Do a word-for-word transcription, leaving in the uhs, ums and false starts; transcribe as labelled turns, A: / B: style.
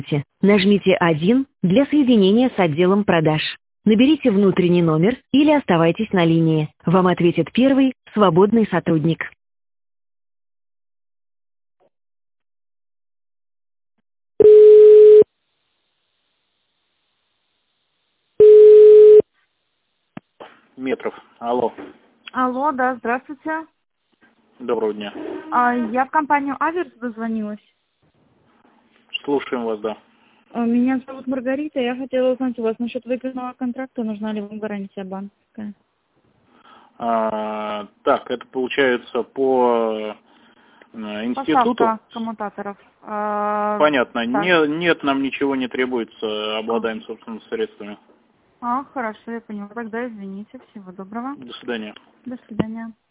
A: Нажмите один для соединения с отделом продаж. Наберите внутренний номер или оставайтесь на линии. Вам ответит первый свободный сотрудник.
B: Метров. Алло.
C: Алло, да, здравствуйте.
B: Доброго дня.
C: А, я в компанию Аверс дозвонилась.
B: Слушаем вас, да.
C: А, Меня зовут Маргарита, я хотела узнать у вас насчет выигранного контракта, нужна ли вам гарантия банковская?
B: А, так, это получается по э, институту.
C: Поставка коммутаторов. А,
B: Понятно.
C: да.
B: Не, нет, нам ничего не требуется,
C: А,
B: обладаем собственными средствами.
C: а, хорошо, я поняла. Тогда извините, всего доброго.
B: До свидания.
C: До свидания.